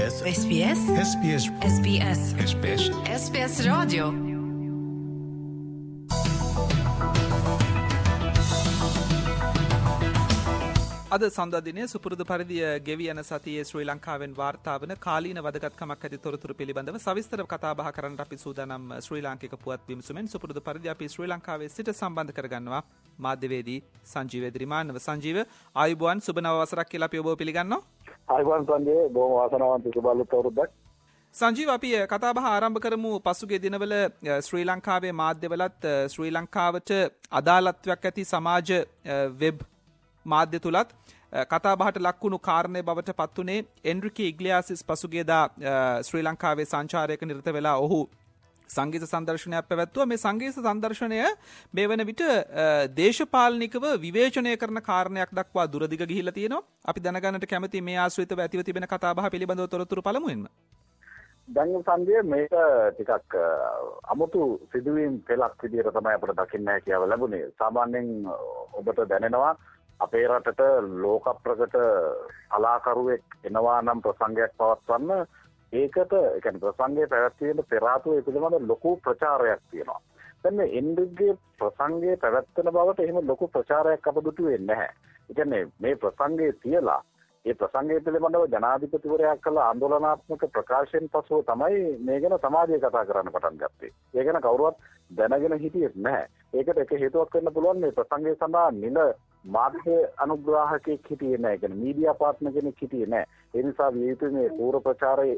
SBS Radio. අද සඳුදා දිනේ සුපුරුදු පරිදි ගෙවි යන සතියේ ශ්‍රී ලංකාවෙන් වාර්තා වන කාලීන වැදගත්කමක් ඇති තොරතුරු පිළිබඳව සවිස්තර කතා බහ කරන්නට අපි සූදානම් ශ්‍රී ලාංකික පුවත් විමසුමෙන් සුපුරුදු පරිදි අපි ශ්‍රී ලංකාවේ සිට සම්බන්ධ කරගන්නවා මාධ්‍යවේදී සංජීව එදිරිමානව. සංජීව ආයුබෝවන් සුබ නව වසරක් කියලා අපි ඔබව පිළිගන්නවා. ආයුබෝවන් සංජීව බොහොම වාසනාවන්ත සුබ අලුත් අවුරුද්දක්. සංජීව අපි කතා බහ ආරම්භ කරමු. පසුගිය දිනවල ශ්‍රී ලංකාවේ මාධ්‍යවලත් ශ්‍රී ලංකාවට අදාළත්වයක් ඇති සමාජ වෙබ් මාධ්‍ය තුලත් කතා බහට ලක්වුණු කාරණේ බවට පත්ුනේ එන්රිකි ඉග්ලියාසිස් පසුගියදා ශ්‍රී ලංකාවේ සංචාරයක නිරත වෙලා ඔහු සංගීත සංදර්ශනයක් පැවැත්තුවා. මේ සංගීත සංදර්ශනය මේ වන විට දේශපාලනිකව විවේචනය කරන කාරණයක් දක්වා දුරදිග ගිහිල්ලා තියෙනවා. අපි දැනගන්නට කැමති මේ ආශ්‍රිතව ඇතිව තිබෙන කතා බහ පිළිබඳව තොරතුරු පළමුවෙන්ම. දැන් සංජය මේක ටිකක් අමුතු සිදුවීම් පෙළක් විදිහට තමයි අපිට දකින්න හැකියාව ලැබුණේ. සාමාන්‍යයෙන් ඔබට දැනෙනවා අපේ රටට ලෝක ප්‍රකට කලාකරුවෙක් එනවා නම් ප්‍රසංගයක් පවත්වන්න ඒකට ඒ කියන්නේ ප්‍රසංගයේ පැවැත්වීමේ පෙර ආතුව ඒ පිළිබඳ ලොකු ප්‍රචාරයක් තියෙනවා. දැන් මේ එන්රික්ගේ ප්‍රසංගයේ පැවැත්වෙන බවට එහෙම ලොකු ප්‍රචාරයක් අපදුතු වෙන්නේ නැහැ. ඒ කියන්නේ මේ ප්‍රසංගයේ තියලා ඒ ප්‍රසංගය පිළිබඳව ජනාධිපතිවරයා කළ ආందోලනාත්මක ප්‍රකාශයෙන් පසුව තමයි මේ ගැන සමාජය කතා කරන්න පටන් ගත්තේ. ඒ ගැන කවුරුවත් දැනගෙන හිටියෙත් නැහැ. ඒකට එක හේතුවක් වෙන්න පුළුවන් මේ ප්‍රසංගය සඳහා නිල මාධ්‍ය අනුග්‍රාහකෙක් හිටියේ නැහැ. ඒ කියන්නේ මීඩියා පාර්ට්නර් කෙනෙක් හිටියේ නැහැ. ඒ නිසා විය යුතු මේ පූර්ව ප්‍රචාරයේ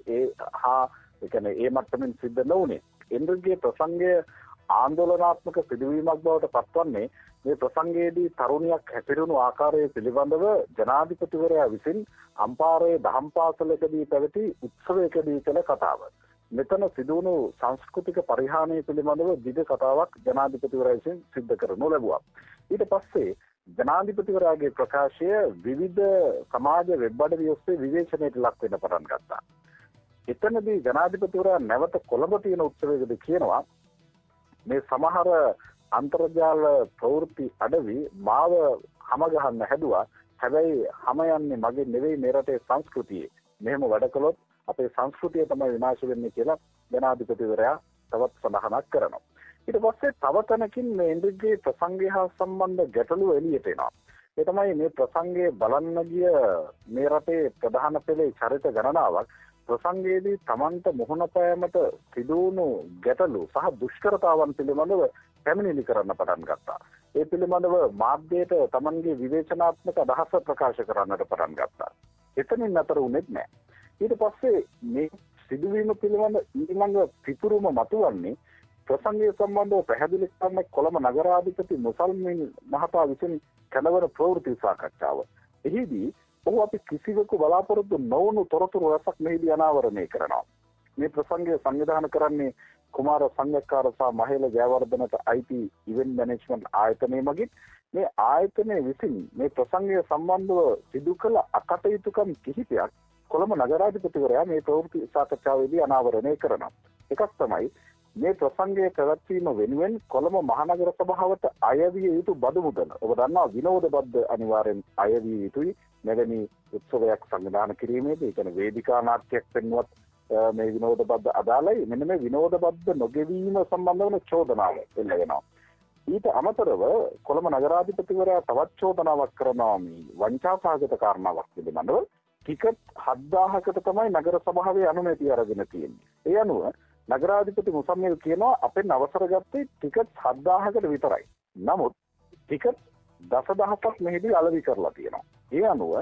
ඒ කියන්නේ ඒ මට්ටමින් සිද්ධ නොවුනේ. එන්රික්ගේ ප්‍රසංගය ආందోලනාත්මක සිදුවීමක් බවට පත්වන්නේ මේ ප්‍රසංගයේදී තරුණියක් හැසිරුණු ආකාරය පිළිබඳව ජනාධිපතිවරයා විසින් අම්පාරයේ දහම් පාසලකදී පැවති උත්සවයකදී කළ කතාව. මෙතන සිදුවුණු සංස්කෘතික පරිහානිය පිළිබඳව දිග කතාවක් ජනාධිපතිවරයා විසින් සිද්ධ කරනු ලැබුවා. ඊට පස්සේ ජනාධිපතිවරයාගේ ප්‍රකාශය විවිධ සමාජ වෙබ් අඩවි ඔස්සේ විවේචනයට ලක් වෙන්න පටන් ගත්තා. එතනදී ජනාධිපතිවරයා නැවත කොළඹ තියෙන උත්සවයකදී කියනවා මේ සමහර අන්තර්ජාල ප්‍රවෘත්ති අඩවි මාව හැම ගහන්න හැදුවා. හැබැයි හැම යන්නේ මගේ නෙවෙයි මේ රටේ සංස්කෘතියේ. මෙහෙම වැඩ කළොත් අපේ සංස්කෘතිය තමයි විනාශ වෙන්නේ කියලා ජනාධිපතිවරයා තවත් සඳහනක් කරනවා. ඊට පස්සේ තව තැනකින් මේ එන්රික්ගේ ප්‍රසංගය හා සම්බන්ධ ගැටලුව එළියට එනවා. ඒ තමයි මේ ප්‍රසංගයේ බලන්න ගිය මේ රටේ ප්‍රධාන පෙළේ චරිත ගණනාවක් ප්‍රසංගයේදී Tamanට මුහුණ පෑමට සිදුවුණු ගැටලු සහ දුෂ්කරතාවන් පිළිබඳව පැමිණිලි කරන්න පටන් ගත්තා. ඒ පිළිබඳව මාධ්‍යයට Tamanගේ විවේචනාත්මක අදහස ප්‍රකාශ කරන්නට පටන් ගත්තා. එතනින් අතර උනේත් නැහැ. ඊට පස්සේ මේ සිදුවීම පිළිබඳ ඊළඟ පිටුරුම මතුවන්නේ ප්‍රසංගය සම්බන්ධව පැහැදිලි කරන කොළඹ නගරාධිපති මුසල්මින් මහතා විසින් කළවර ප්‍රවෘත්ති සාකච්ඡාව. එහිදී ඔහු අපි කිසිවෙකු බලාපොරොත්තු නොවුණු තොරතුරු රසක් මෙහිදී අනාවරණය කරනවා. මේ ප්‍රසංගය සංවිධානය කරන්නේ කුමාර සංගක්කාර සහ මහේල ජයවර්ධනට අයිති ඉවෙන්ට් මැනේජ්මන්ට් ආයතනය මගින්. මේ ආයතනය විසින් මේ ප්‍රසංගය සම්බන්ධව සිදු කළ අකටයුතුකම් කිහිපයක් කොළඹ නගරාධිපතිවරයා මේ ප්‍රවෘත්ති සාකච්ඡාවේදී අනාවරණය කරනවා. එකක් තමයි මේ ප්‍රසංගයේ පැවැත්වීම වෙනුවෙන් කොළඹ මහනගර සභාවට අයවිය යුතු බදු මුදල. ඔබ දන්නවා විනෝද බද්ද අනිවාර්යෙන් අයවිය යුතුයි මෙවැනි උත්සවයක් සංවිධානය කිරීමේදී. ඒ කියන්නේ වේදිකා නාට්‍යයක් පෙන්වුවත් මේ විනෝද බද්ද අදාළයි. මෙන්න මේ විනෝද බද්ද නොගෙවීම සම්බන්ධ වන චෝදනාව එල්ල වෙනවා. ඊට අමතරව කොළඹ නගරාධිපතිවරයා තවත් චෝදනාවක් කරනවා මේ වංචාසහගත කාරණාවක් පිළිබඳව. ටිකට් 7000කට තමයි නගර සභාවේ අනුමැතිය අරගෙන තියෙන්නේ. ඒ අනුව නගරාධිපති මුසම්මිල් කියනවා අපෙන් අවසර ගත්තේ ටිකට් 7000කට විතරයි. නමුත් ටිකට් 10000ක් මෙහිදී අලෙවි කරලා තියෙනවා. ඒ අනුව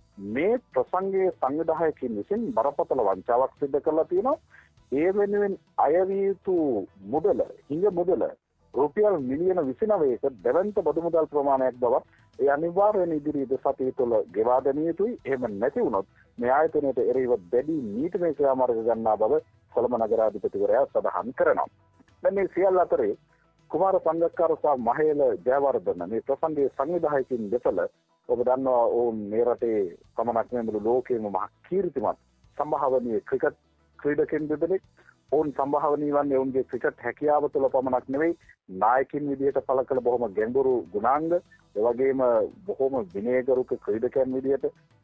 මේ ප්‍රසංගයේ සංවිධායකයන් විසින් බරපතල වංචාවක් සිදු කරලා තියෙනවා. ඒ වෙනුවෙන් අයවිය යුතු මුදල, හිඟ මුදල රුපියල් මිලියන 29ක දෙවන්ත බදු මුදල් ප්‍රමාණයක් බවත් ඒ අනිවාර්යයෙන් ඉදිරි සතිය තුළ ගෙවා දැමිය යුතුයි. එහෙම නැති වුණොත් මේ ආයතනයට එරෙහිව දැඩි නීතිමය ක්‍රියාමාර්ග ගන්නා බව කොළඹ නගරාධිපතිවරයා සඳහන් කරනවා. දැන් මේ සියල්ල අතරේ කුමාර සංගක්කාර සහ මහේල ජයවර්ධන මේ ප්‍රසංගයේ සංවිධායකින් දෙපළ ඔබ දන්නවා ඔවුන් මේ රටේ පමණක් නෙවෙයි මුළු ලෝකෙම මහ කීර්තිමත් සම්භාවනීය ක්‍රිකට් ක්‍රීඩකයන් දෙදෙනෙක්. ඔවුන් සම්භාවනීය වන්නේ ඔවුන්ගේ ක්‍රිකට් හැකියාව තුළ පමණක් නෙවෙයි නායකින් විදිහට පළ කළ බොහොම ගැඹුරු ගුණාංග, ඒ වගේම බොහොම විනයගරුක ක්‍රීඩකයන් විදිහට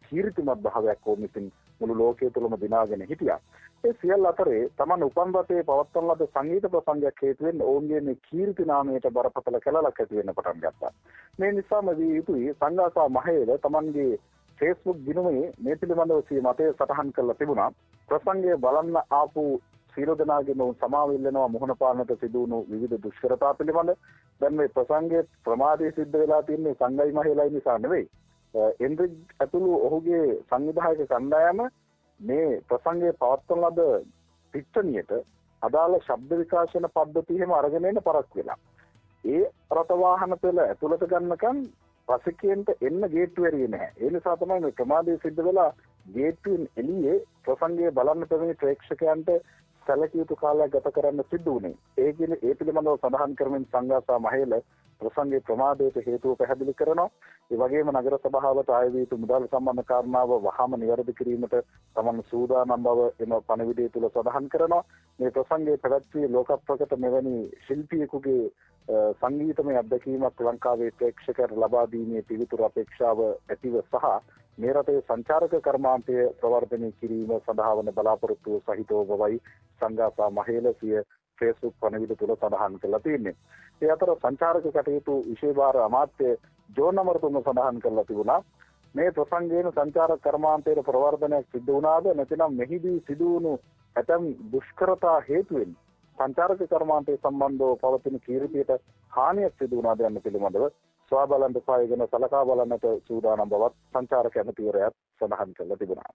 කීර්තිමත් භාවයක් ඔවුන් විසින් මුළු ලෝකයේ තුලම දිනාගෙන හිටියා. ඒ සියල්ල අතරේ තමන් උපන් රටේ පවත්වන ලද සංගීත ප්‍රසංගයක් හේතුවෙන් ඔවුන්ගේ මේ කීර්ති නාමයට බරපතල කැලලක් ඇති වෙන්න පටන් ගත්තා. මේ නිසාම වී යුතුයි සංඝාසා මහේල තමන්ගේ Facebook දිනුමේ මේ පිළිබඳව සිය මතය සටහන් කරලා තිබුණා. ප්‍රසංගය බලන්න ආපු සියලු දෙනාගේම සමාව ඉල්ලනවා මුහුණ පාන්නට සිදු වුණු විවිධ දුෂ්කරතා පිළිබඳ. දැන් මේ ප්‍රසංගයේ ප්‍රමාදයේ සිද්ධ වෙලා තියෙන්නේ සංඝයි මහේලයි නිසා නෙවෙයි. එන්ඩ්‍රික් ඇතුළු ඔහුගේ සංවිධායක කණ්ඩායම මේ ප්‍රසංගයේ පවත්වන ලද පිට්ටනියට අදාළ ශබ්ද විකාශන පද්ධතිය එහෙම අරගෙන එන්න පරක් වෙලා. ඒ රථවාහන පෙළ ඇතුළට ගන්නකම් රසිකයන්ට එන්න ගේට්ටු ඇරියේ නැහැ. ඒ නිසා තමයි මේ ප්‍රමාදයේ සිද්ධ වෙලා ගේට්ටුවෙන් එළියේ ප්‍රසංගය බලන්න පැමිණි ප්‍රේක්ෂකයන්ට සැලකිය යුතු කාලයක් ගත කරන්න සිදු වුණේ. ඒ පිළිබඳව සඳහන් කරමින් සංඝාසා මහේල ප්‍රසංගයේ ප්‍රමාදයට හේතුව පැහැදිලි කරනවා. ඒ වගේම නගර සභාවට ආය වී යුතු මුදල් සම්බන්ධ කාරණාව වහාම නිවැරදි කිරීමට තමන් සූදානම් බව එම පණිවිඩය තුල සඳහන් කරනවා. මේ ප්‍රසංගයේ පැවැත්වී ලෝක ප්‍රකට මෙවැනි ශිල්පියෙකුගේ සංගීතමය අත්දැකීමක් ලංකාවේ ප්‍රේක්ෂකයන්ට ලබා දීමේ පිළිතුරු අපේක්ෂාව ඇතිව සහ මේ රටේ සංචාරක කර්මාන්තය ප්‍රවර්ධනය කිරීම සඳහා වන බලාපොරොත්තු සහිතව බවයි සංඝාසා මහේල සිය Facebook පණිවිඩ තුල සඳහන් කරලා තියෙන්නේ. ඒ අතර සංචාරක කටයුතු විශේෂ අමාත්‍ය ජෝන් අමරතුංග සඳහන් කරලා තිබුණා මේ ප්‍රසංගයෙන් සංචාරක කර්මාන්තයේ ප්‍රවර්ධනයක් සිදු වුණාද නැතිනම් මෙහිදී සිදු වුණු ඇතම් දුෂ්කරතා හේතුවෙන් සංචාරක කර්මාන්තයේ සම්බන්ධව පවතින කීර්තියට හානියක් සිදු වුණාද යන්න පිළිබඳව ස්වාබලන් දෙපායගෙන සලකා බලන්නට සූදානම් බවත් සංචාරක ඇමතිවරයාත් සඳහන් කරලා තිබුණා.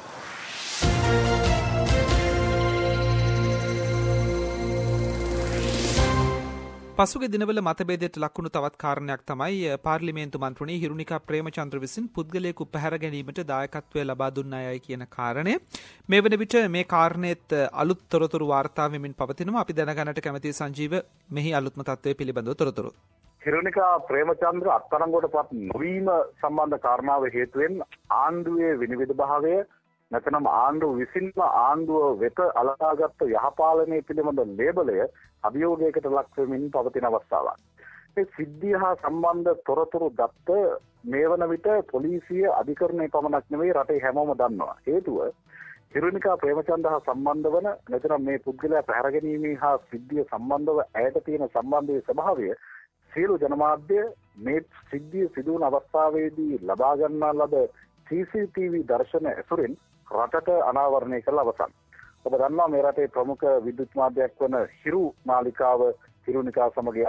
පසුගිය දිනවල මතභේදයට ලක්වුණු තවත් කාරණයක් තමයි පාර්ලිමේන්තු මන්ත්‍රණී හිරුනිකා ප්‍රේමචන්ද්‍ර විසින් පුද්ගලයෙකු පැහැර ගැනීමට දායකත්වය ලබා දුන්න අයයි කියන කාරණය. මේ වන විට මේ කාරණේත් අලුත් තොරතුරු වාර්තා වෙමින් පවතිනවා. අපි දැනගන්නට කැමැති සංජීව මෙහි අලුත්ම තත්ත්වය පිළිබඳව තොරතුරු. හිරුනිකා ප්‍රේමචන්ද්‍ර අත්අඩංගුවටපත් නොවීම සම්බන්ධ කාරණාව හේතුවෙන් ආණ්ඩුවේ විනිවිද භාවය නැත්නම් ආණ්ඩුව විසින්ම ආණ්ඩුව වෙත අලකාගත් යහපාලනය පිළිබඳ ලේබලය අභියෝගයකට ලක් වෙමින් පවතින අවස්ථාවක්. මේ සිද්ධිය හා සම්බන්ධ තොරතුරු දත්ත මේ වන විට පොලිසිය අධිකරණයේ පමණක් නෙවෙයි රටේ හැමෝම දන්නවා. හේතුව හිරුනිකා ප්‍රේමචන්ද්‍ර හා සම්බන්ධ වන නැත්නම් මේ පුද්ගලයා පැහැර ගැනීම හා සිද්ධිය සම්බන්ධව ඇයට තියෙන සම්බන්ධයේ ස්වභාවය සියලු ජනමාධ්‍ය මේ සිද්ධිය සිදු වුණ අවස්ථාවේදී ලබා ගන්නා ලද CCTV දර්ශන ඇසුරින් රටට අනාවරණය කළ අවසන්. ඔබ දන්නවා මේ රටේ ප්‍රමුඛ විද්‍යුත් මාධ්‍යයක් වන හිරු නාලිකාව හිරුනිකා සමග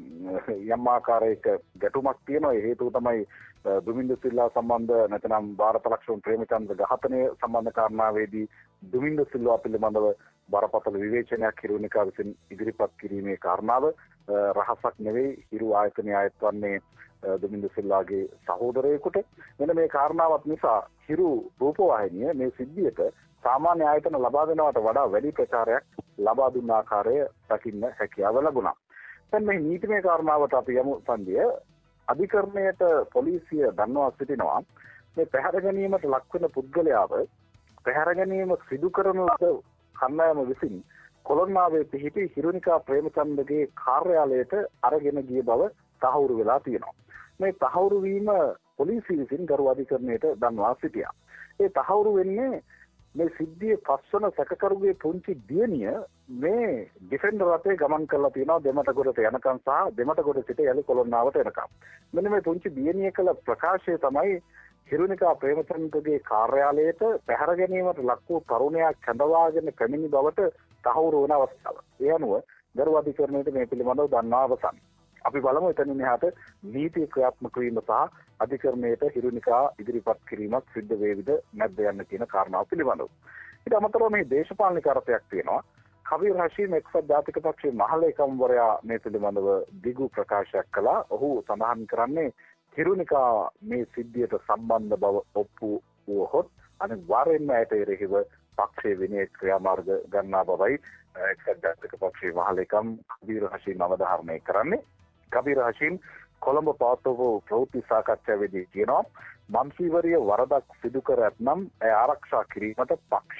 යම් ආකාරයක ගැටුමක් තියෙනවා. ඒ හේතුව තමයි දුමින්ද සිල්වා සම්බන්ධ නැත්නම් ಭಾರತ ලක්ෂ්මන් ප්‍රේමචන්ද්‍ර ඝාතනය සම්බන්ධ කාරණාවේදී දුමින්ද සිල්වා පිළිබඳව බරපතල විවේචනයක් හිරුනිකා විසින් ඉදිරිපත් කිරීමේ කාරණාව රහසක් නෙවෙයි. හිරු ආයතනය ආයත්වන්නේ දුමින්ද සිල්වාගේ සහෝදරයෙකුට. මෙන්න මේ කාරණාවත් නිසා හිරු රූපවාහිනිය මේ සිද්ධියට සාමාන්‍ය ආයතන ලබා දෙනවට වඩා වැඩි ප්‍රචාරයක් ලබා දුන්න ආකාරය දකින්න හැකියාව ලැබුණා. දැන් මේ නීතිමය කාරණාවට අපි යමු සංජය. අධිකරණයට පොලිසිය දන්වා සිටිනවා මේ පැහැර ගැනීමට ලක්වන පුද්ගලයාව පැහැර ගැනීම සිදු කරන ලද කණ්ඩායම විසින් කොළොන්නාවේ පිහිටි හිරුනිකා ප්‍රේමචන්ද්‍රගේ කාර්යාලයට අරගෙන ගිය බව තහවුරු වෙලා තියෙනවා. මේ තහවුරු වීම පොලිසිය විසින් ගරු අධිකරණයට දන්වා සිටියා. ඒ තහවුරු වෙන්නේ මේ සිද්ධියේ පස්වන සැකකරුගේ පුංචි දියණිය මේ ඩිෆෙන්ඩර් රථේ ගමන් කරලා තියෙනවා දෙමටගොඩට යනකම් සහ දෙමටගොඩ සිට යලි කොළොන්නාවට එනකම්. මෙන්න මේ පුංචි දියණිය කළ ප්‍රකාශය තමයි හිරුනිකා ප්‍රේමචන්ද්‍රගේ කාර්යාලයට පැහැර ගැනීමට ලක් වූ තරුණයා කැඳවාගෙන පැමිණි බවට තහවුරු වන අවස්ථාව. ඒ අනුව ගරු අධිකරණයට මේ පිළිබඳව දන්වා අවසන්. අපි බලමු එතනින් එහාට නීති ක්‍රියාත්මක වීම සහ අධිකරණයට හිරුනිකා ඉදිරිපත් කිරීමක් සිද්ධ වේවිද නැද්ද යන්න කියන කාරණාව පිළිබඳව. ඊට අමතරව මේ දේශපාලනික අර්ථයක් තියෙනවා. කබීර් හෂීම් එක්සත් ජාතික පක්ෂයේ මහලේකම්වරයා මේ පිළිබඳව දිගු ප්‍රකාශයක් කළා. ඔහු සඳහන් කරන්නේ හිරුනිකා මේ සිද්ධියට සම්බන්ධ බව ඔප්පු වුවහොත් අනිවාර්යයෙන්ම ඇයට එරෙහිව පක්ෂයේ විනය ක්‍රියාමාර්ග ගන්නා බවයි එක්සත් ජාතික පක්ෂයේ මහලේකම් කබීර් හෂීම් අවධාරණය කරන්නේ. කබීර් හෂීම් කොළඹ පවත්වපු ප්‍රවෘත්ති සාකච්ඡාවේදී කියනවා මන්ත්‍රීවරිය වරදක් සිදු කර ඇතනම් එය ආරක්ෂා කිරීමට පක්ෂය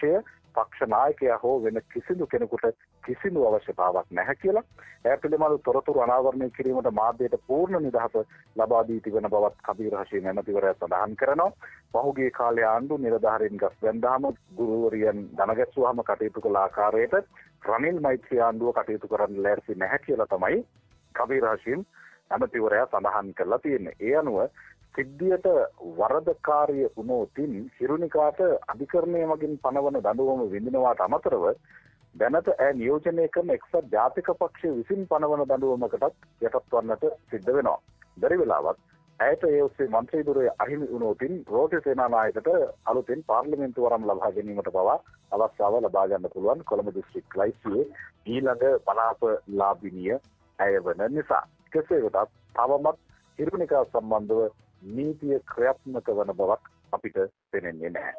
පක්ෂ නායකයා හෝ වෙන කිසිදු කෙනෙකුට කිසිදු අවශ්‍යතාවක් නැහැ කියලා. ඒ පිළිබඳව තොරතුරු අනාවරණය කිරීමට මාධ්‍යයට පූර්ණ නිදහස ලබා දී තිබෙන බවත් කබීර් හෂීම් ඇමතිවරයා සඳහන් කරනවා. පහුගිය කාලේ ආණ්ඩු නිලධාරීන් ගස් බැන්දාම ගුරුවරියන් දනගැස්සුවාම කටයුතු කළ ආකාරයට රනිල් මෛත්‍රී ආණ්ඩුව කටයුතු කරන්න ලෑස්ති නැහැ කියලා තමයි කබීර් හෂීම් ඇමතිවරයා සඳහන් කරලා තියෙන්නේ. ඒ අනුව සිද්ධියට වරදකාරී වුණොතින් හිරුනිකාට අධිකරණය මගින් පනවන දඬුවම විඳිනවාට අමතරව දැනට ඇය නියෝජනය කරන එක්සත් ජාතික පක්ෂය විසින් පනවන දඬුවමකටත් යටත් වන්නට සිද්ධ වෙනවා. බැරි වෙලාවත් ඇයට ඒ ඔස්සේ මන්ත්‍රී ධුරය අහිමි වුණොතින් රෝටි සේනානායකට අලුතෙන් පාර්ලිමේන්තු වරම් ලබා ගැනීමට පවා අවස්ථාව ලබා ගන්න පුළුවන් කොළඹ දිස්ත්‍රික් ලයිස්තුවේ ඊළඟ පලාප ලාභිනිය ඇය වන නිසා. කෙසේ වෙතත් තවමත් හිරුනිකා සම්බන්ධව නීතිය ක්‍රියාත්මක වන බවක් අපිට පෙනෙන්නේ නැහැ.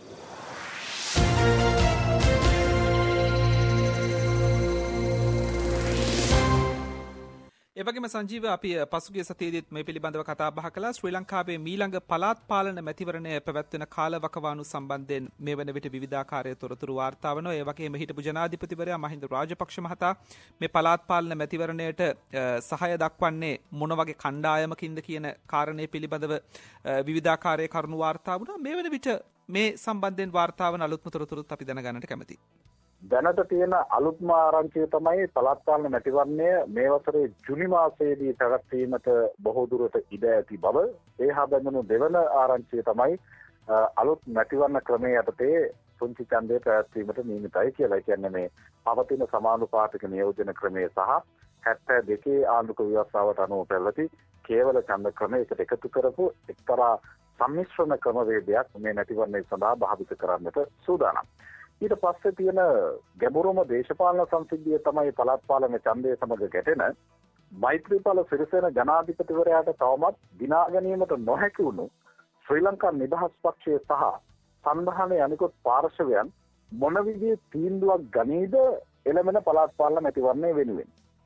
එවැගේම සංජීව අපි පසුගිය සතියේදීත් මේ පිළිබඳව කතා බහ කළා. ශ්‍රී ලංකාවේ මීළඟ පළාත් පාලන මැතිවරණය පැවැත්වෙන කාලවකවානු සම්බන්ධයෙන් මේ වන විට විවිධාකාරයේ තොරතුරු වාර්තා වෙනවා. ඒ වගේම හිටපු ජනාධිපතිවරයා මහින්ද රාජපක්ෂ මහතා මේ පළාත් පාලන මැතිවරණයට සහාය දක්වන්නේ මොන වගේ කණ්ඩායමකින්ද කියන කාරණේ පිළිබඳව විවිධාකාරයේ කරුණු වාර්තා වුණා. මේ වන විට මේ සම්බන්ධයෙන් වාර්තා වන අලුත්ම තොරතුරුත් අපි දැනගන්නට කැමතියි. දැනට තියෙන අලුත්ම ආරංචිය තමයි පළාත් පාලන මැතිවරණය මේ වසරේ ජුනි මාසයේදී පැවැත්වීමට බොහෝ දුරට ඉඩ ඇති බව. ඒ හා බැඳුණු දෙවන ආරංචිය තමයි අලුත් මැතිවරණ ක්‍රමයේ යටතේ පුංචි ඡන්දය පැවැත්වීමට නියමිතයි කියලා. ඒ කියන්නේ මේ පවතින සමානුපාතික නියෝජන ක්‍රමය සහ 72 ආණ්ඩුක ව්‍යවස්ථාවට අනුව පැවති කේවල ඡන්ද ක්‍රමයකට එකතු කරපු එක්තරා සම්මිශ්‍රණ ක්‍රමවේදයක් මේ මැතිවරණය සඳහා භාවිත කරන්නට සූදානම්. ඊට පස්සේ තියෙන ගැඹුරුම දේශපාලන සංසිද්ධිය තමයි පළාත් පාලන ඡන්දය සමග ගැටෙන මෛත්‍රීපාල සිරිසේන ජනාධිපතිවරයාට තවමත් දිනා ගැනීමට නොහැකි වුණු ශ්‍රී ලංකා නිදහස් පක්ෂය සහ සංධානයේ අනිකුත් පාර්ශවයන් මොන විදිහේ තීන්දුවක් ගනීද එළමෙන පළාත් පාලන මැතිවරණය වෙනුවෙන්.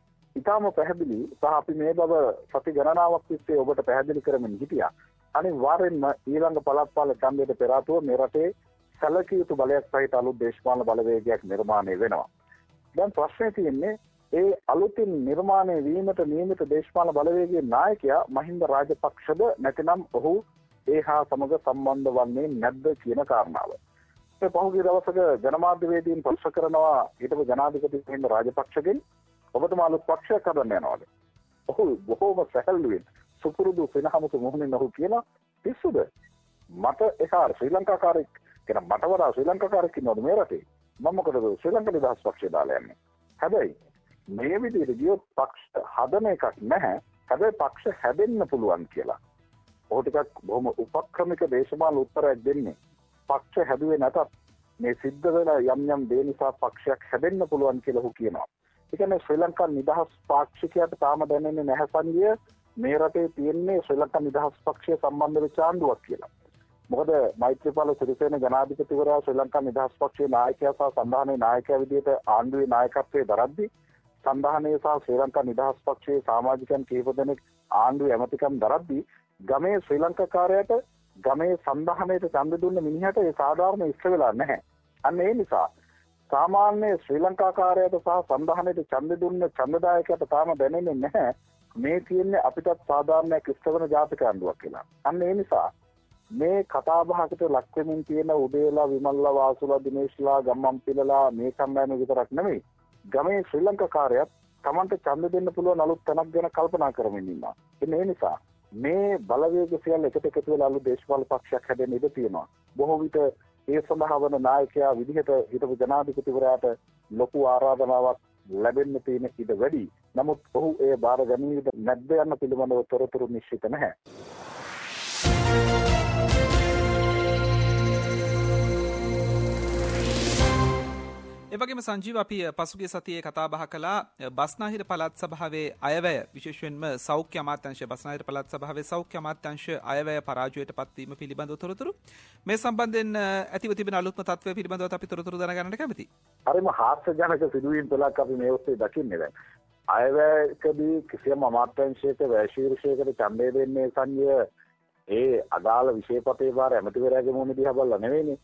ඊටම පැහැදිලි සහ අපි මේ බව සති ගණනාවක් තිස්සේ ඔබට පැහැදිලි කරමින් හිටියා. අනිවාර්යෙන්ම ඊළඟ පළාත් පාලන ඡන්දයට පෙර ආතුව මේ රටේ සැලකිය යුතු බලයක් සහිත අලුත් දේශපාලන බලවේගයක් නිර්මාණය වෙනවා. දැන් ප්‍රශ්නේ තියෙන්නේ ඒ අලුතින් නිර්මාණය වීමට නියමිත දේශපාලන බලවේගයේ නායකයා මහින්ද රාජපක්ෂද නැතිනම් ඔහු ඒ හා සමග සම්බන්ධ වන්නේ නැද්ද කියන කාරණාව. ඒ පහුගිය දවසක ජනමාධ්‍යවේදීන් ප්‍රශ්න කරනවා හිටපු ජනාධිපති මහින්ද රාජපක්ෂගෙන් ඔබතුමා අලුත් පක්ෂයක් හදන්න යනවාද? ඔහු බොහෝම සැහැල්ලුවෙන් සුපුරුදු වෙනහමතු මොහොනින් ඔහු කියලා පිස්සුද? මට එහා ශ්‍රී ලංකාකාරයෙක් කියන මට වඩා ශ්‍රී ලංකාකාරයෙක් ඉන්නවද මේ රටේ? මම මොකටද ශ්‍රී ලංකා නිදහස් පක්ෂය දාලා යන්නේ? හැබැයි මේ විදිහට ගියොත් පක්ෂ හදන එකක් නැහැ. හැබැයි පක්ෂ හැදෙන්න පුළුවන් කියලා. ඔහු ටිකක් බොහොම උපක්‍රමික දේශපාලන උත්තරයක් දෙන්නේ. පක්ෂ හැදුවේ නැතත් මේ සිද්ධ වෙන යම් දේ නිසා පක්ෂයක් හැදෙන්න පුළුවන් කියලා ඔහු කියනවා. ඒ කියන්නේ ශ්‍රී ලංකා නිදහස් පාක්ෂිකයාට තාම දැනෙන්නේ නැහැ සංගිය මේ රටේ තියෙන්නේ ශ්‍රී ලංකා නිදහස් පක්ෂය සම්බන්ධ වෙච්ච ආණ්ඩුවක් කියලා. මොකද මෛත්‍රීපාල සිරිසේන ජනාධිපතිවරයා ශ්‍රී ලංකා නිදහස් පක්ෂයේ නායකයා සහ සංධානයේ නායකයා විදිහට ආණ්ඩුවේ නායකත්වයේ දරද්දී සංධානයේ සහ ශ්‍රී ලංකා නිදහස් පක්ෂයේ සමාජිකයන් කීප දෙනෙක් ආණ්ඩුවේ ඇමතිකම් දරද්දී ගමේ ශ්‍රී ලංකාකාරයට ගමේ සංධානයට ඡන්ද දුන්න මිනිහට ඒ සාධාරණ ඉස්ස වෙලා නැහැ. අන්න ඒ නිසා සාමාන්‍ය ශ්‍රී ලංකාකාරයට සහ සංධානයට ඡන්ද දුන්න ඡන්දදායකයට තාම දැනෙන්නේ නැහැ මේ තියෙන්නේ අපිටත් සාධාරණයක් ඉස්ස වෙන ජාතික ආණ්ඩුවක් කියලා. අන්න ඒ නිසා මේ කතා බහකට ලක් වෙමින් තියෙන උදේලා විමල්ලා වාසුලා දිනේශ්ලා ගම්මන්පිලලා මේ කම්බෑම විතරක් නෙමෙයි ගමේ ශ්‍රී ලංකාකාරයත් Tamanට ඡන්ද දෙන්න පුළුවන් අලුත් තැනක් ගැන කල්පනා කරමින් ඉන්නවා. ඒ නිසා මේ බලවේග සියල්ල එකට එකතු වෙලා අලුත් දේශපාලන පක්ෂයක් හැදෙන්න ඉඩ තියෙනවා. බොහෝ විට ඒ සඳහා වන නායකයා විදිහට හිටපු ජනාධිපතිවරයාට ලොකු ආරාධනාවක් ලැබෙන්න තියෙන ඉඩ වැඩි. නමුත් ඔහු ඒ බාර ගැනීමද නැද්ද යන පිළිබඳව තොරතුරු නිශ්චිත නැහැ. එවැගේම සංජීව අපි පසුගිය සතියේ කතා බහ කළා බස්නාහිර පළාත් සභාවේ අයවැය විශේෂයෙන්ම සෞඛ්‍ය අමාත්‍යාංශය බස්නාහිර පළාත් සභාවේ සෞඛ්‍ය අමාත්‍යාංශ අයවැය පරාජයට පත්වීම පිළිබඳව තොරතුරු මේ සම්බන්ධයෙන් ඇතිව තිබෙන අලුත්ම තත්ත්වය පිළිබඳව අපි තොරතුරු දැනගන්නට කැමතියි. හරිම හාස්‍යජනක සිදුවීම් පළක් අපි මේ ඔස්සේ දකින්නේ දැන්. අයවැයකදී කිසියම් අමාත්‍යාංශයක වැය ශීර්ෂයකට ඡන්දය දෙන්නේ සංජය ඒ අදාළ විෂයපතේ වාර ඇමතිවරයාගේ මොන දිහා බලලා නෙවෙයිනේ.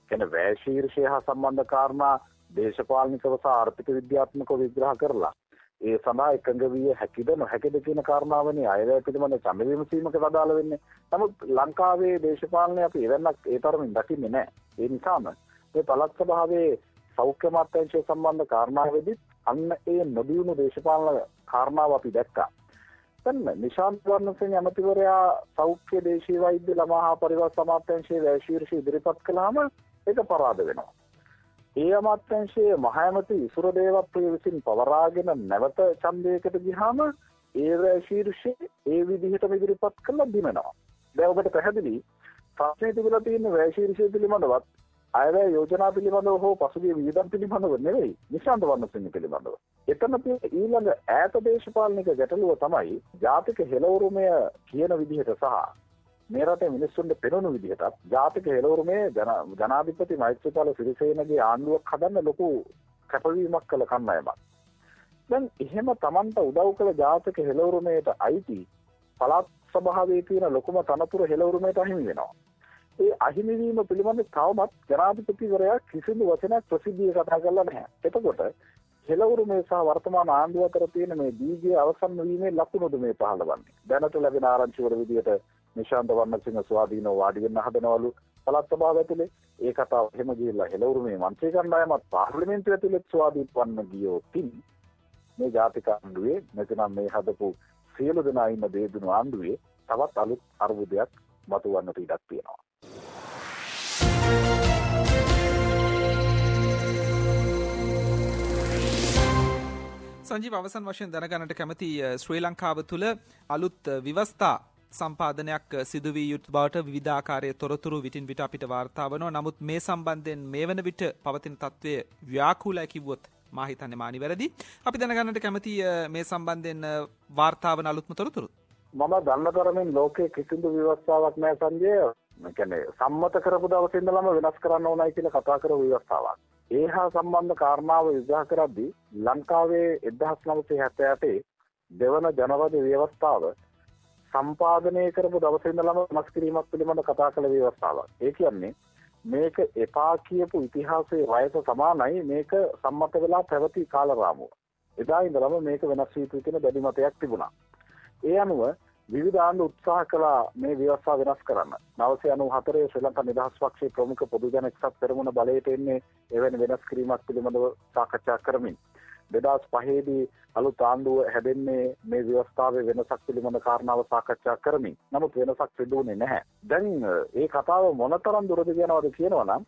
කියන්නේ වැය ශීර්ෂය හා සම්බන්ධ කාරණා දේශපාලනිකව සහ ආර්ථික විද්‍යාත්මකව විග්‍රහ කරලා ඒ සඳහා එකඟ විය හැකිද නොහැකිද කියන කාරණාවනේ අයවැය පිළිබඳ ඡන්ද විමසීමකට අදාළ වෙන්නේ. නමුත් ලංකාවේ දේශපාලනය අපි එවන්නක් ඒ තරමින් දකින්නේ නැහැ. ඒ නිසාම මේ පළාත් සභාවේ සෞඛ්‍ය අමාත්‍යාංශය සම්බන්ධ කාරණාවෙදි අන්න ඒ නොදියුණු දේශපාලන කාරණාව අපි දැක්කා. දැන් නිශාන්ත වර්ණසිංහ ඇමතිවරයා සෞඛ්‍ය දේශීය වෛද්‍ය ළමා හා පරිවාර අමාත්‍යාංශයේ වැය ශීර්ෂය ඉදිරිපත් කළාම ඒක පරාද වෙනවා. ඒ අමාත්‍යාංශයේ මහ ඇමති ඉසුර දේවප්‍රිය විසින් පවරාගෙන නැවත ඡන්දයකට ගියාම ඒ වැය ශීර්ෂය ඒ විදිහටම ඉදිරිපත් කළා දිනනවා. දැන් ඔබට පැහැදිලි ප්‍රශ්නේ තිබිලා තියෙන වැය ශීර්ෂය පිළිබඳවත් අයවැය යෝජනා පිළිබඳව හෝ පසුගිය වියදම් පිළිබඳව නෙවෙයි නිශාන්ත වර්ණසිංහ පිළිබඳව. එතන තියෙන ඊළඟ ඈත දේශපාලනික ගැටලුව තමයි ජාතික හෙළවුරුමය කියන විදිහට සහ මේ රටේ මිනිස්සුන්ට පෙනුණු විදිහට ජාතික හෙළවුරුමේ ජනාධිපති මෛත්‍රීපාල සිරිසේනගේ ආණ්ඩුවක් හදන්න ලොකු කැපවීමක් කළ කණ්ඩායමක්. දැන් එහෙම Tamanta උදව් කළ ජාතික හෙළවුරුමේට අයිති පළාත් සභාවේ තියෙන ලොකුම තනතුර හෙළවුරුමේට අහිමි වෙනවා. ඒ අහිමි වීම පිළිබඳව තවමත් ජනාධිපතිවරයා කිසිදු වචනයක් ප්‍රසිද්ධියේ කතා කරලා නැහැ. එතකොට හෙළවුරුමේ සහ වර්තමාන ආණ්ඩුව අතර තියෙන මේ දීගේ අවසන් වීමේ ලකුණුද මේ පහළවන්නේ. දැනට ලැබෙන ආරංචි වල විදිහට නිශාන්ත වර්ණසිංහ ස්වාධීනව වාඩි වෙන්න හදනවලු පළාත් සභාව ඇතුලේ. ඒ කතාව එහෙම ගිහිල්ලා හෙළවුරුමේ මන්ත්‍රී කණ්ඩායමත් පාර්ලිමේන්තුව ඇතුලේ ස්වාධීන වන්න ගියොත් මේ ජාතික ආණ්ඩුවේ නැතිනම් මේ හදපු සියලු දෙනා ඉන්න දේදුණු ආණ්ඩුවේ තවත් අලුත් අර්බුදයක් මතුවන්නට ඉඩක් තියෙනවා. සංජීව අවසන් වශයෙන් දැනගන්නට කැමති ශ්‍රී ලංකාව තුළ අලුත් විවස්ථා සම්පාදනයක් සිදු වී යුතු බවට විවිධාකාරයේ තොරතුරු විටින් විට අපිට වාර්තා වෙනවා. නමුත් මේ සම්බන්ධයෙන් මේ වන විට පවතින තත්ත්වය ව්‍යාකූලයි කිව්වොත් මා හිතන්නේ මා නිවැරදි. අපි දැනගන්නට කැමති මේ සම්බන්ධයෙන් වාර්තා වන අලුත්ම තොරතුරු. මම දන්න තරමින් ලෝකයේ කිසිදු ව්‍යවස්ථාවක් නැහැ සංජය. ඒ කියන්නේ සම්මත කරපු දවසේ ඉඳලම වෙනස් කරන්න ඕනයි කියලා කතා කරපු ව්‍යවස්ථාවක්. ඒ හා සම්බන්ධ කාරණාව විග්‍රහ කරද්දී ලංකාවේ 1978 දෙවන ජනපද ව්‍යවස්ථාව සම්පාදනය කරපු දවසේ ඉඳලම වෙනස් කිරීමක් පිළිබඳ කතා කළ ව්‍යවස්ථාවක්. ඒ කියන්නේ මේක එපා කියපු ඉතිහාසයේ වයස සමානයි මේක සම්මත වෙලා පැවති කාලරාමුව. එදා ඉඳලම මේක වෙනස් වී තියෙන දැඩි මතයක් තිබුණා. ඒ අනුව විවිධ ආණ්ඩු උත්සාහ කළා මේ ව්‍යවස්ථාව වෙනස් කරන්න. 1994 ශ්‍රී ලංකා නිදහස් පක්ෂයේ ප්‍රමුඛ පොදු ජන එක්සත් පෙරමුණ බලයට එන්නේ එවැනි වෙනස් කිරීමක් පිළිබඳව සාකච්ඡා කරමින් 2005 දී අලුත් ආණ්ඩුව හැදෙන්නේ මේ ව්‍යවස්ථාවේ වෙනසක් පිළිබඳ කාරණාව සාකච්ඡා කරමින්. නමුත් වෙනසක් සිදු වුණේ නැහැ. දැන් මේ කතාව මොනතරම් දුරද කියනවද කියනවනම්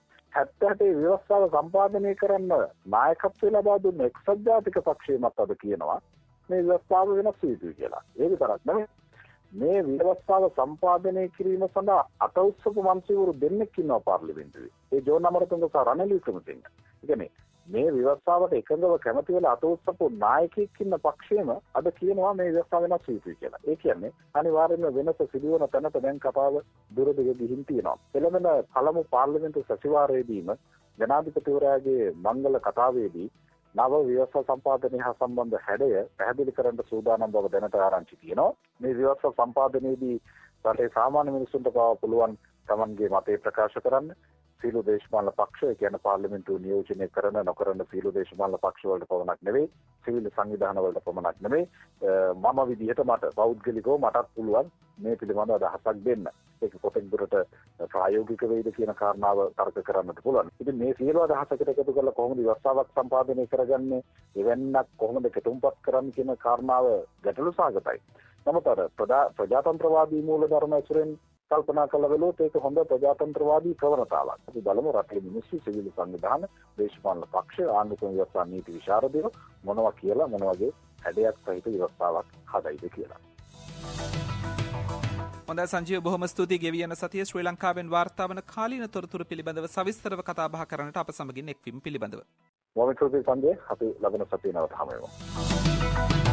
78 ව්‍යවස්ථාව සම්පාදනය කරන්න නායකත්වය ලබා දුන්න එක්සත් ජාතික පක්ෂයේ මත අද කියනවා මේ ව්‍යවස්ථාව වෙනස් වී යුතුයි කියලා. ඒ විතරක් නෙමෙයි මේ ව්‍යවස්ථාව සම්පාදනය කිරීම සඳහා අත උස්සපු මන්ත්‍රීවරු දෙන්නෙක් ඉන්නවා පාර්ලිමේන්තුවේ. ඒ ජෝන් අමරතුංග සහ රනිල් වික්‍රමසිංහ. ඒ කියන්නේ මේ ව්‍යවස්ථාවට එකඟව කැමති වෙලා අත උස්සපු නායකයෙක් ඉන්න පක්ෂයේම අද කියනවා මේ ව්‍යවස්ථාව වෙනස් වී යුතුයි කියලා. ඒ කියන්නේ අනිවාර්යයෙන්ම වෙනස සිදුවන තැනට දැන් කතාව දුරදිග ගිහින් තියෙනවා. එළඹෙන පළමු පාර්ලිමේන්තු සැසිවාරයේදීම ජනාධිපතිවරයාගේ මංගල කතාවේදී නව ව්‍යවස්ථා සම්පාදනය හා සම්බන්ධ හැඩය පැහැදිලි කරන්න සූදානම් බව දැනට ආරංචි තියෙනවා. මේ ව්‍යවස්ථා සම්පාදනයේදී රටේ සාමාන්‍ය මිනිසුන්ට පුළුවන් තමන්ගේ මතය ප්‍රකාශ කරන්න. සීළු දේශපාලන පක්ෂ, ඒ කියන්නේ පාර්ලිමේන්තුව නියෝජනය කරන නොකරන සීළු දේශපාලන පක්ෂ වලට පමණක් නෙවෙයි, සිවිල් සංවිධාන වලට පමණක් නෙවෙයි, මම විදිහට මට පෞද්ගලිකව මටත් පුළුවන් මේ පිළිබඳව අදහසක් දෙන්න. ඒක කොතෙක් දුරට ප්‍රායෝගික වෙයිද කියන කාරණාව තර්ක කරන්නත් පුළුවන්. ඉතින් මේ සියලු අදහසකට එකතු කරලා කොහොමද ව්‍යවස්ථාවක් සම්පාදනය කරගන්නේ, එවන්නක් කොහොමද කෙටුම්පත් කරන්නේ කියන කාරණාව ගැටලු සාගතයි. නමුත් අර ප්‍රජාතන්ත්‍රවාදී මූලධර්ම ඇසුරෙන් කල්පනා කළ වෙලොත් ඒක හොඳ ප්‍රජාතන්ත්‍රවාදී ප්‍රවණතාවක්. අපි බලමු රටේ මිනිස්සු, සිවිල් සංවිධාන, දේශපාලන පක්ෂ, ආණ්ඩුක්‍රම ව්‍යවස්ථා නීති විශාරදයෝ මොනවා කියලා මොන වගේ හැඩයක් සහිත ව්‍යවස්ථාවක් හදයිද කියලා. හොඳයි සංජීව, බොහොම ස්තුතියි. ගෙවියන සතියේ ශ්‍රී ලංකාවෙන් වාර්තා වන කාලීන තොරතුරු පිළිබඳව සවිස්තරව කතා බහ කරන්නට අප සමගින් එක්වීම පිළිබඳව. මොමිතුති සංජය, අපි ලබන සතියේ නැවත හමු වෙමු.